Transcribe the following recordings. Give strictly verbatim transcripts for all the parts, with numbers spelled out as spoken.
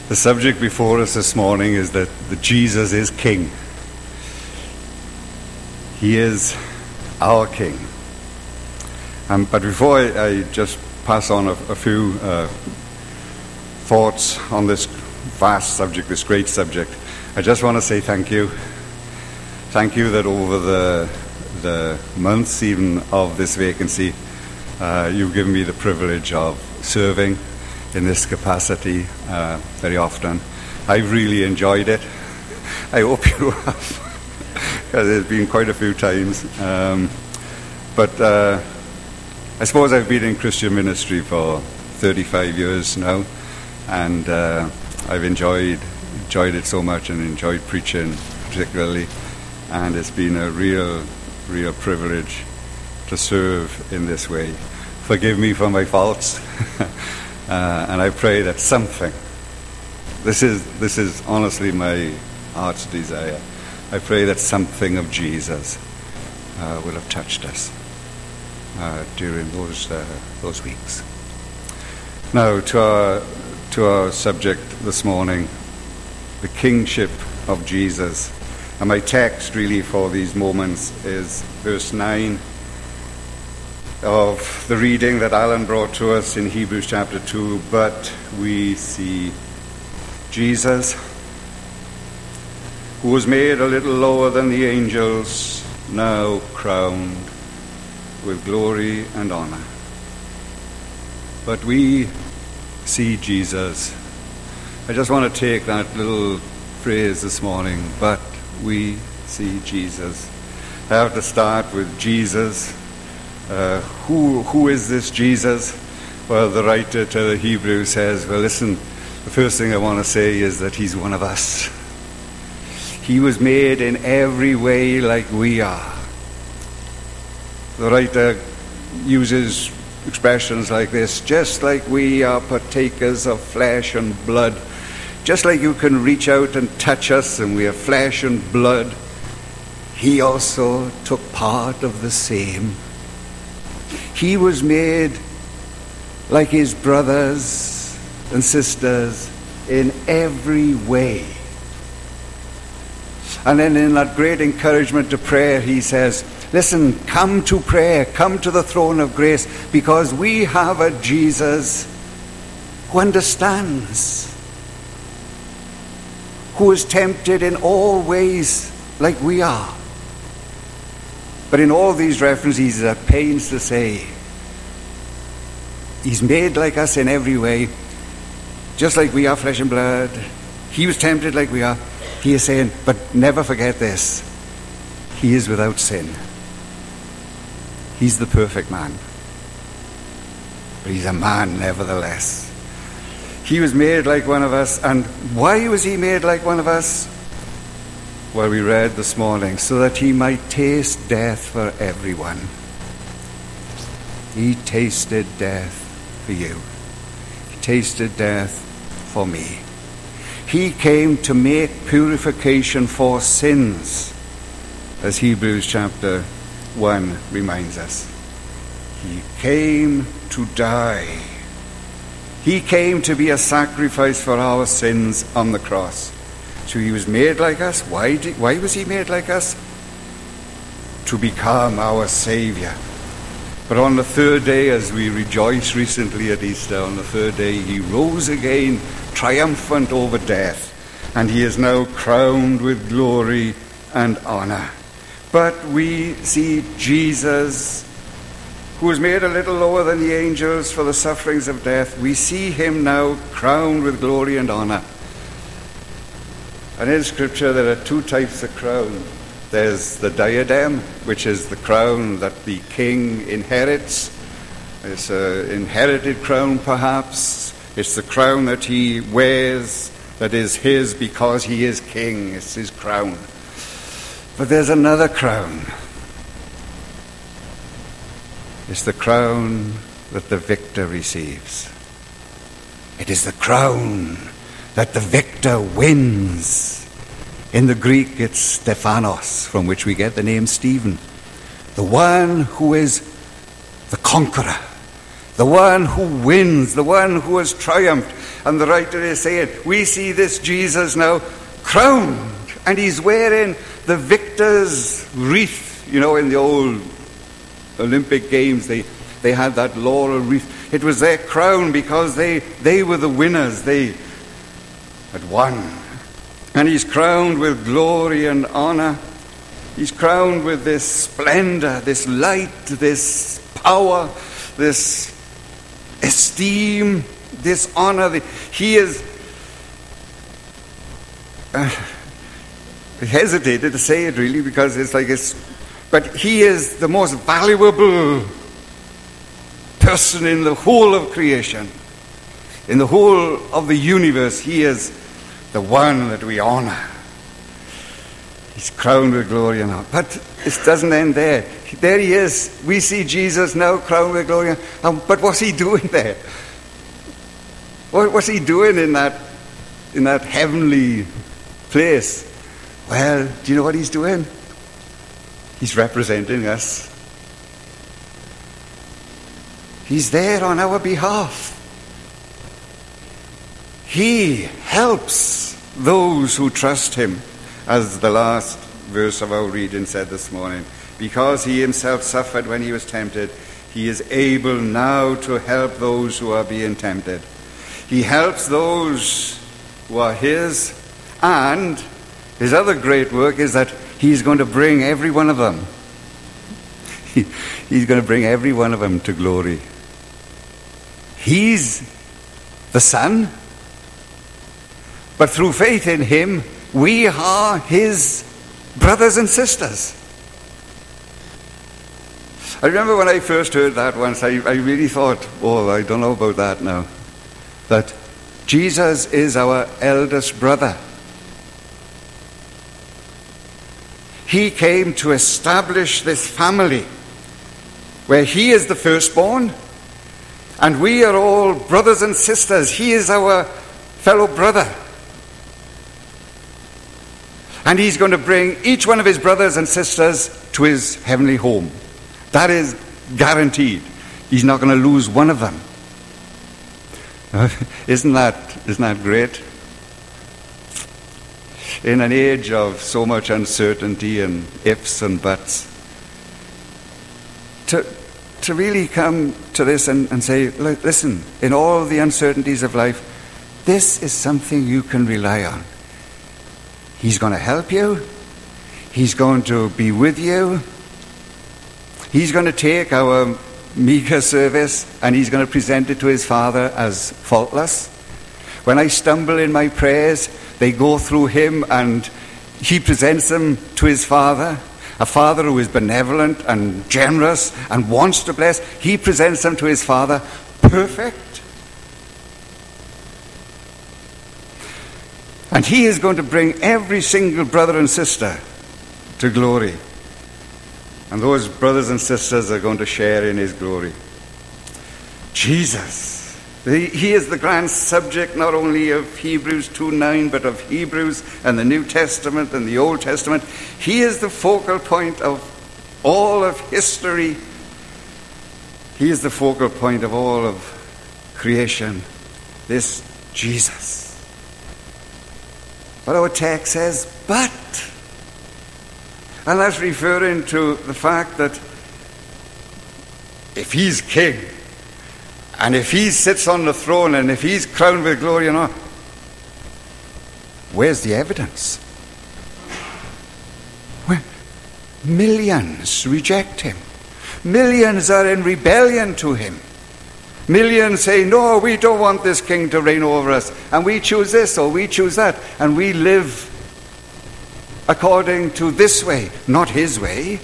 The subject before us this morning is that the Jesus is King. He is our King. Um, but before I, I just pass on a, a few uh, thoughts on this vast subject, this great subject, I just want to say thank you. Thank you that over the the months even of this vacancy, uh, you've given me the privilege of serving in this capacity uh, very often. I've really enjoyed it. I hope you have, because it's been quite a few times. Um, but uh, I suppose I've been in Christian ministry for thirty-five years now, and uh, I've enjoyed enjoyed it so much, and enjoyed preaching particularly, and it's been a real, real privilege to serve in this way. Forgive me for my faults. Uh, and I pray that something, this is this is honestly my heart's desire, I pray that something of Jesus uh, will have touched us uh, during those uh, those weeks. Now to our, to our subject this morning, the kingship of Jesus. And my text really for these moments is verse nine of the reading that Alan brought to us in Hebrews chapter two. But we see Jesus, who was made a little lower than the angels, now crowned with glory and honor. But we see Jesus. I just want to take that little phrase this morning, but we see Jesus. I have to start with Jesus. Uh, who who is this Jesus? Well, the writer to the Hebrews says, well, listen, the first thing I want to say is that he's one of us. He was made in every way like we are. The writer uses expressions like this: just like we are partakers of flesh and blood, just like you can reach out and touch us and we are flesh and blood, he also took part of the same. He was made like his brothers and sisters in every way. And then in that great encouragement to prayer, he says, listen, come to prayer, come to the throne of grace, because we have a Jesus who understands, who is tempted in all ways like we are. But in all these references, he's at pains to say, he's made like us in every way, just like we are flesh and blood. He was tempted like we are. He is saying, but never forget this, he is without sin. He's the perfect man. But he's a man nevertheless. He was made like one of us. And why was he made like one of us? Well, we read this morning, so that he might taste death for everyone. He tasted death for you. He tasted death for me. He came to make purification for sins, as Hebrews chapter one reminds us. He came to die. He came to be a sacrifice for our sins on the cross. So he was made like us. Why did, why was he made like us? To become our Savior. But on the third day, as we rejoiced recently at Easter, on the third day, he rose again, triumphant over death. And he is now crowned with glory and honor. But we see Jesus, who was made a little lower than the angels for the sufferings of death. We see him now crowned with glory and honor. And in Scripture there are two types of crown. There's the diadem, which is the crown that the king inherits. It's an inherited crown perhaps. It's the crown that he wears that is his because he is king. It's his crown. But there's another crown. It's the crown that the victor receives. It is the crown that the victor wins. In the Greek, it's Stephanos, from which we get the name Stephen. The one who is the conqueror, the one who wins, the one who has triumphed. And the writer is saying, we see this Jesus now crowned, and he's wearing the victor's wreath. You know, in the old Olympic Games, they, they had that laurel wreath. It was their crown because they, they were the winners. They had won. And he's crowned with glory and honor. He's crowned with this splendor, this light, this power, this esteem, this honor. He is... Uh, I hesitated to say it really because it's like it's... But he is the most valuable person in the whole of creation. In the whole of the universe, he is the one that we honor. He's crowned with glory and honor. But it doesn't end there. There he is. We see Jesus now crowned with glory. Um, but what's he doing there? What, what's he doing in that, in that heavenly place? Well, do you know what he's doing? He's representing us. He's there on our behalf. He helps those who trust him, as the last verse of our reading said this morning. Because he himself suffered when he was tempted, he is able now to help those who are being tempted. He helps those who are his, and his other great work is that he's going to bring every one of them. He, he's going to bring every one of them to glory. He's the Son, but through faith in him, we are his brothers and sisters. I remember when I first heard that once, I, I really thought, oh, I don't know about that now. That Jesus is our eldest brother. He came to establish this family where he is the firstborn, and we are all brothers and sisters. He is our fellow brother. And he's going to bring each one of his brothers and sisters to his heavenly home. That is guaranteed. He's not going to lose one of them. Isn't that, isn't that great? In an age of so much uncertainty and ifs and buts, to, to really come to this and, and say, listen, in all the uncertainties of life, this is something you can rely on. He's going to help you. He's going to be with you. He's going to take our meager service and he's going to present it to his Father as faultless. When I stumble in my prayers, they go through him and he presents them to his Father. A Father who is benevolent and generous and wants to bless. He presents them to his Father perfect. And he is going to bring every single brother and sister to glory. And those brothers and sisters are going to share in his glory. Jesus, he is the grand subject not only of Hebrews two nine, but of Hebrews and the New Testament and the Old Testament. He is the focal point of all of history. He is the focal point of all of creation. This Jesus. But our text says, but. And that's referring to the fact that if he's king, and if he sits on the throne, and if he's crowned with glory and honor, where's the evidence? Well, millions reject him. Millions are in rebellion to him. Millions say, no, we don't want this king to reign over us. And we choose this or we choose that. And we live according to this way, not his way.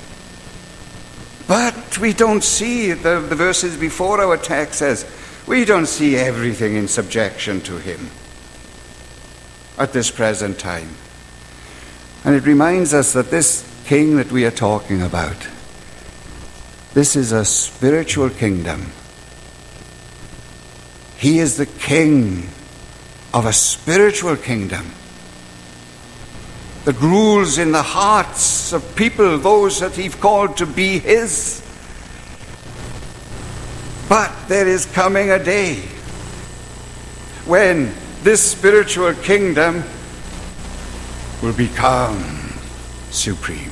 But we don't see, the, the verses before our text says, we don't see everything in subjection to him at this present time. And it reminds us that this king that we are talking about, this is a spiritual kingdom. He is the king of a spiritual kingdom that rules in the hearts of people, those that he's called to be his. But there is coming a day when this spiritual kingdom will become supreme.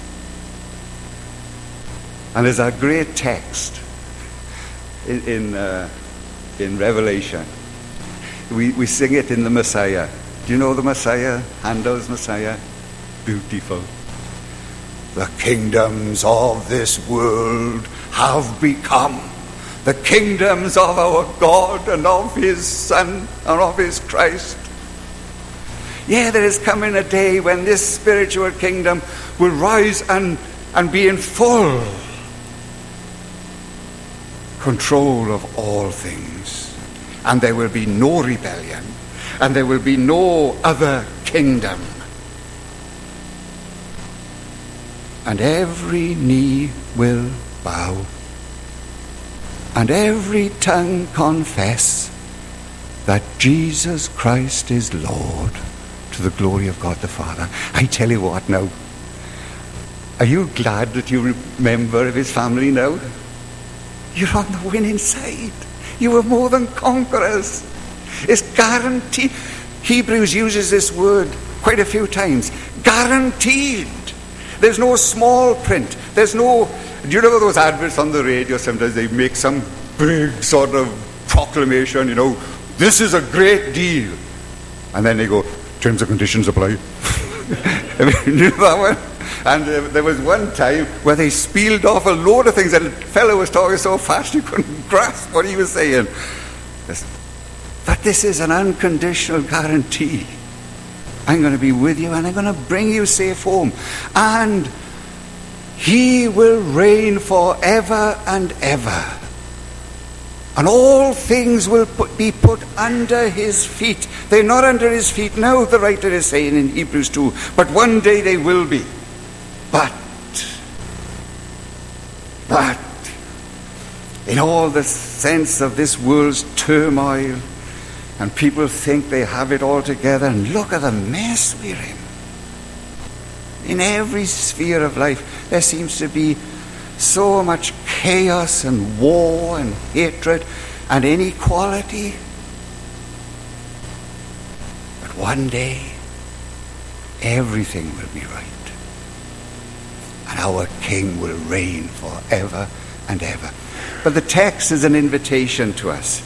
And there's a great text in in, uh, in Revelation. We, we sing it in the Messiah. Do you know the Messiah? Handel's Messiah? Beautiful. The kingdoms of this world have become the kingdoms of our God and of his Son and of his Christ. Yeah, there is coming a day when this spiritual kingdom will rise and, and be in full control of all things. And there will be no rebellion. And there will be no other kingdom. And every knee will bow. And every tongue confess that Jesus Christ is Lord, to the glory of God the Father. I tell you what now. Are you glad that you're a member of his family now? You're on the winning side. You are more than conquerors. It's guaranteed. Hebrews uses this word quite a few times. Guaranteed. There's no small print. There's no... Do you know those adverts on the radio? Sometimes they make some big sort of proclamation, you know, this is a great deal. And then they go, terms and conditions apply. You know that one? And uh, there was one time where they spieled off a load of things, and the fellow was talking so fast you couldn't grasp what he was saying. But this is an unconditional guarantee. I'm going to be with you, and I'm going to bring you safe home. And he will reign forever and ever. And all things will put, be put under his feet. They're not under his feet now, the writer is saying in Hebrews two. But one day they will be. But, but, in all the sense of this world's turmoil, and people think they have it all together, and look at the mess we're in. In every sphere of life, there seems to be so much chaos and war and hatred and inequality. But one day, everything will be right. And our King will reign forever and ever. But the text is an invitation to us.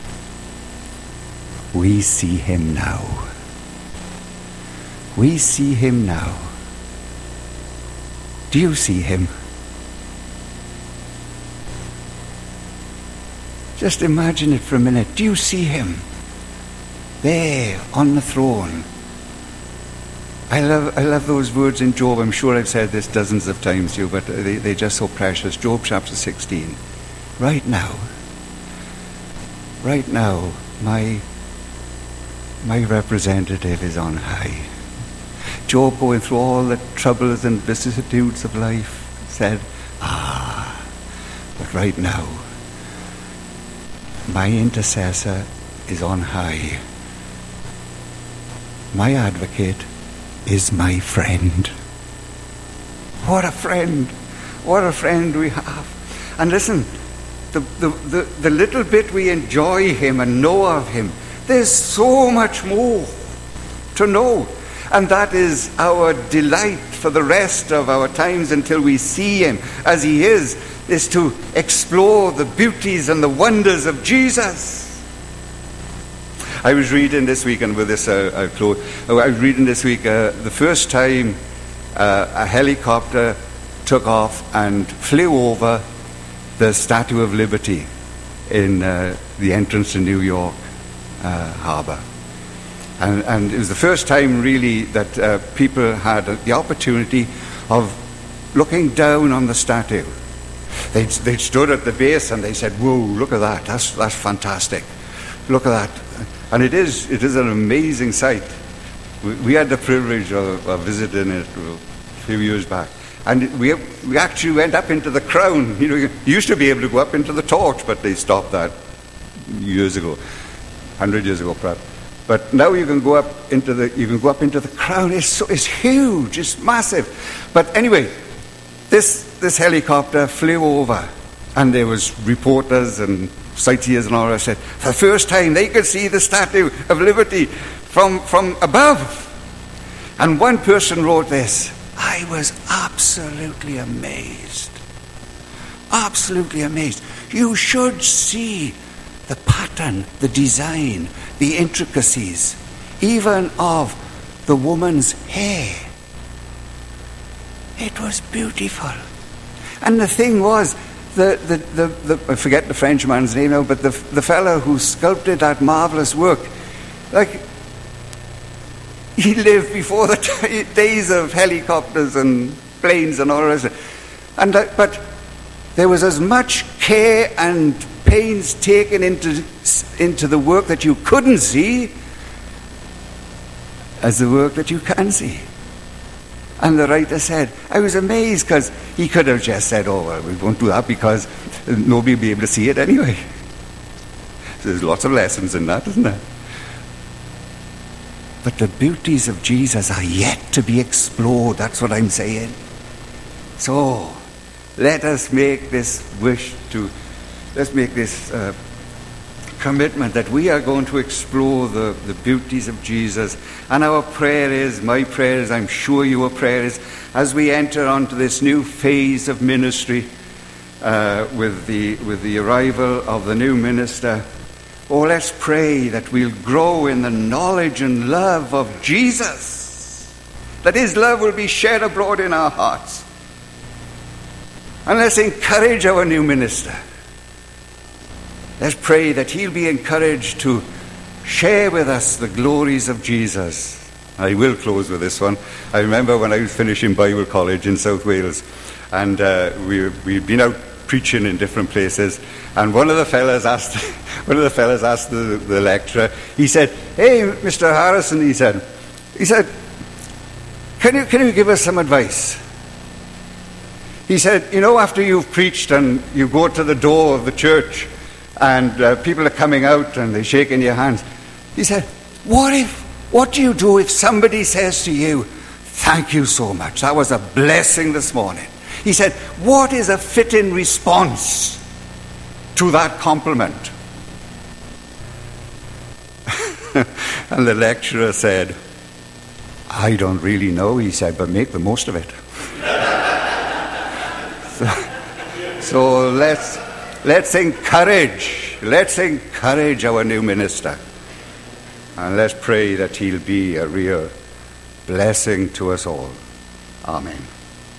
We see him now. We see him now. Do you see him? Just imagine it for a minute. Do you see him? There, on the throne. I love I love those words in Job. I'm sure I've said this dozens of times to you, but they, they're just so precious. Job chapter sixteen. Right now, right now, my, my representative is on high. Job, going through all the troubles and vicissitudes of life, said, ah, but right now, my intercessor is on high. My advocate is my friend. What a friend. What a friend we have. And listen, the, the, the, the little bit we enjoy him and know of him, there's so much more to know. And that is our delight for the rest of our times until we see him as he is, is to explore the beauties and the wonders of Jesus. I was reading this week, and with this uh, I'll close. I was reading this week uh, the first time uh, a helicopter took off and flew over the Statue of Liberty in uh, the entrance to New York uh, Harbor. And, and it was the first time really that uh, people had the opportunity of looking down on the statue. They'd, they'd stood at the base and they said, whoa, look at that, that's, that's fantastic. Look at that. And it is, it is an amazing sight. We, we had the privilege of, of visiting it a few years back. And we, we actually went up into the crown. You know, you used to be able to go up into the torch, but they stopped that years ago, a hundred years ago perhaps. But now you can go up into the you can go up into the crown. It's so it's huge, it's massive. But anyway, this this helicopter flew over, and there was reporters and sightseers and all that said, for the first time they could see the Statue of Liberty from, from above. And one person wrote this, I was absolutely amazed. Absolutely amazed. You should see the pattern, the design, the intricacies, even of the woman's hair. It was beautiful. And the thing was, the, the, the, the I forget the Frenchman's name now, but the, the fellow who sculpted that marvelous work, like, he lived before the t- days of helicopters and planes and all the rest of it. And, uh, but there was as much care and pains taken into, into the work that you couldn't see as the work that you can see. And the writer said, I was amazed, because he could have just said, oh, well, we won't do that because nobody will be able to see it anyway. So there's lots of lessons in that, isn't there? But the beauties of Jesus are yet to be explored. That's what I'm saying. So, let us make this wish to, let's make this uh, commitment that we are going to explore the, the beauties of Jesus. And our prayer is, my prayer is, I'm sure your prayer is, as we enter onto this new phase of ministry uh, with the with the arrival of the new minister, oh, let's pray that we'll grow in the knowledge and love of Jesus, that his love will be shed abroad in our hearts. And let's encourage our new minister. Let's pray that he'll be encouraged to share with us the glories of Jesus. I will close with this one. I remember when I was finishing Bible college in South Wales, and uh, we, we'd been out preaching in different places, and one of the fellas asked one of the fellas asked the, the lecturer, he said, hey, Mister Harrison, he said, he said, can you, can you give us some advice? He said, you know, after you've preached and you go to the door of the church, and uh, people are coming out and they're shaking your hands. He said, what if, what do you do if somebody says to you, thank you so much, that was a blessing this morning? He said, what is a fitting response to that compliment? And the lecturer said, I don't really know, he said, but make the most of it. so, so let's Let's encourage, let's encourage our new minister. And let's pray that he'll be a real blessing to us all. Amen.